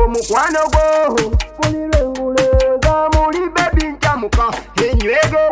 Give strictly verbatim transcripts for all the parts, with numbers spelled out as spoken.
mukwano go mulirenguleza muli baby nchamuka enywege.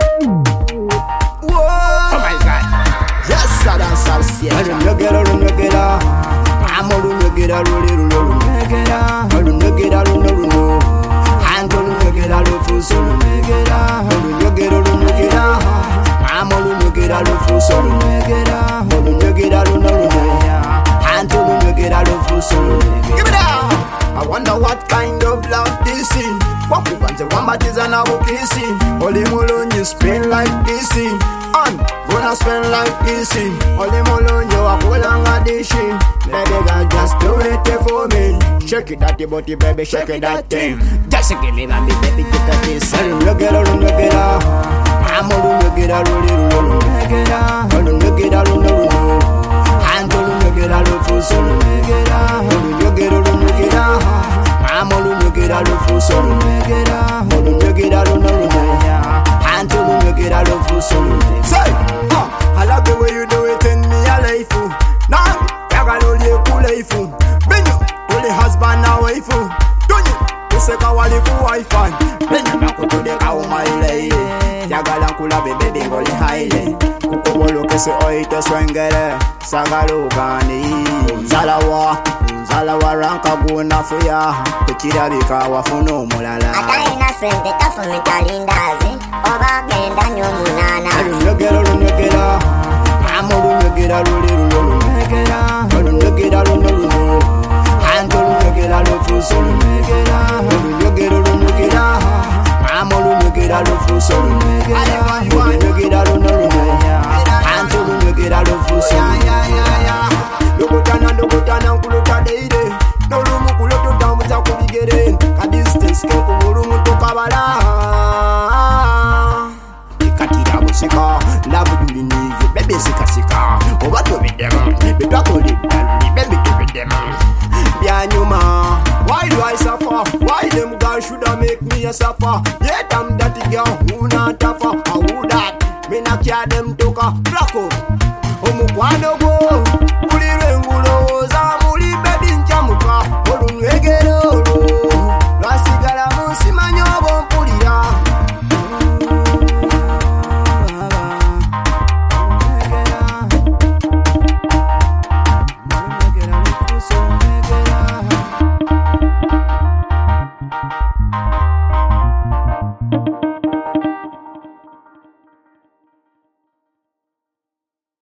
Oh my God. Yes, I dance salsa. Alunegera, alunegera. I'm alunegera, alunegera. Alunegera, alunegera. I'm alunegera, alunegera. Alunegera, alunegera. I'm alunegera, alunegera. Alunegera, alunegera. I'm alunegera, alunegera. Give me that. I wonder what kind of love this is. What we want to one bodies and our kissing. Only Mulon you spend like this. I'm gonna spend like this. Only Mulon you are full on addition. Baby girl just do it for me. Shake it that body baby, shake it that thing. Just give me that baby, get a kiss. Look at her, look at her. I'm gonna look at her, look at her. Look at her, look at her. I'm gonna look at her, look at her. Look at her, look at her. I'm gonna look at her, look at her. Look at her, look at her. I'm gonna look at her, look at her. Say, I love the way you do it in me, I like you. Now, I got all your cool life. Ben you, only husband and wife. Don't you? You say ka wali ku wife. Ben you na kutude ka umaile. Yagala kula bebe bingoli haile. Kukubolo kese oite swengere. Sagalo gani. Zalawa, zalawa ranka guna fuya. Kuchira bika wafuno mulala. Ataina sente tafu mitalindazi. Oba genda nyomunana. Alunegera, alunegera. Amolu negera, lulirulu. Alunegera, alunegera. Antolu negera, lufuso. Alunegera, alunegera. Amolu negera, lufuso. Alunegera, alunegera. Antolu negera, lufuso. Lukutana, lukutana, nkuluta deide. Nolumu kuloto tambuza kubigere. Kadistance ke kubulumu tukabala. Ikatira busika, love dulini, baby sika sika. Oba to be them, be back on it, baby to be them. Bianyuma, why do I suffer? Why them guys shoulda make me a suffer? Yeah, damn dirty girl who not tougher. I would that, me not care them toka. Brako, omukwano go.